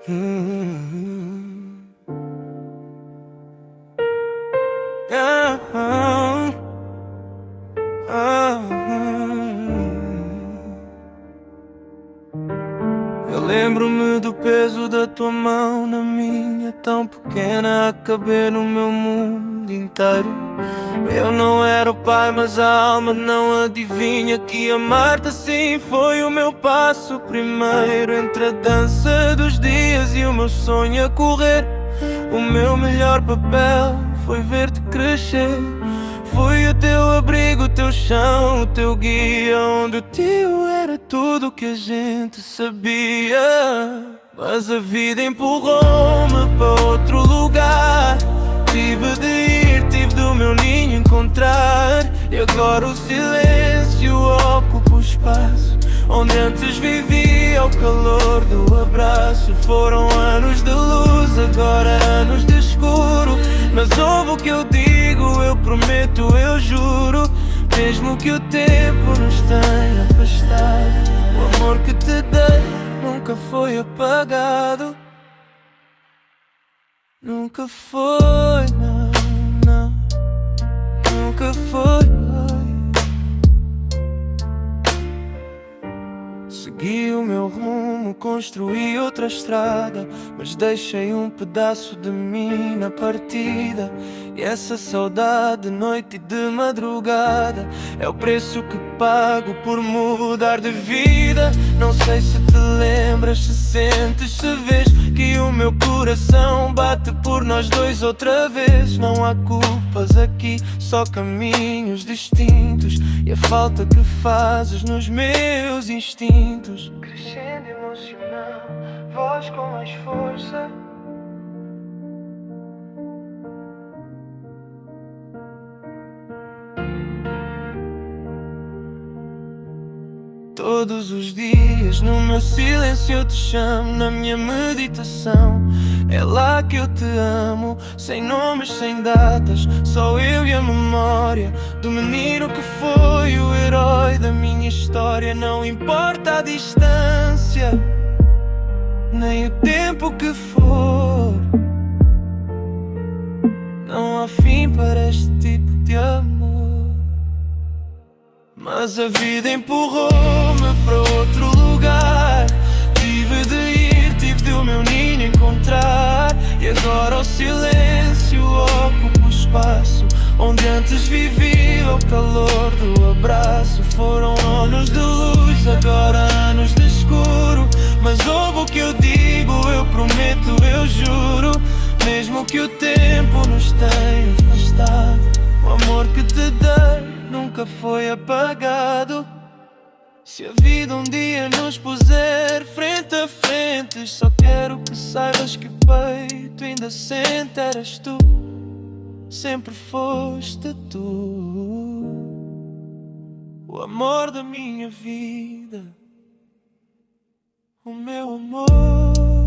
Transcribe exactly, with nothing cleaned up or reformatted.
Hum. Ah, ah, ah. Eu lembro-me do peso da tua mão na minha, tão pequena a caber no meu mundo inteiro. Eu não era o pai, mas a alma não adivinha que amar-te assim foi o meu passo primeiro. Entre a dança dos dias e o meu sonho a correr, o meu melhor papel foi ver-te crescer. Fui o teu abrigo, o teu chão, o teu guia, onde o tio era tudo o que a gente sabia. Mas a vida empurrou-me para outro lugar. Tive de ir, tive do meu ninho encontrar. E agora o silêncio ocupa o espaço onde antes vivia o calor do abraço. Foram anos de luz, agora anos de escuro. Mas ouve o que eu digo, eu prometo, eu juro. Mesmo que o tempo nos tenha afastado, o amor que te dei nunca foi apagado. Nunca foi, não, não. Nunca foi. Segui o meu rumo, construí outra estrada, mas deixei um pedaço de mim na partida. E essa saudade de noite e de madrugada é o preço que pago por mudar de vida. Não sei se te lembras, se sentes, se vês que o meu coração bate por nós dois outra vez. Não há culpas aqui, só caminhos distintos, e a falta que fazes nos meus instintos. Crescendo emocional, voz com mais força. Todos os dias no meu silêncio eu te chamo, na minha meditação. É lá que eu te amo, sem nomes, sem datas, só eu e a memória do menino que foi o herói da minha história. Não importa a distância, nem o tempo que for, não há fim para este tipo de amor. Mas a vida empurrou-me para outro lugar. Tive de ir, tive de o meu ninho encontrar. E agora o silêncio ocupa o espaço onde antes vivia o calor do abraço. Foram anos de luz, agora anos de escuro. Mas ouve o que eu digo, eu prometo, eu juro. Mesmo que o tempo nos tenha afastado, o amor que te dei nunca foi apagado. Se a vida um dia nos puser frente a frente, só quero que saibas que o peito ainda sente. Eras tu, sempre foste tu, o amor da minha vida, o meu amor.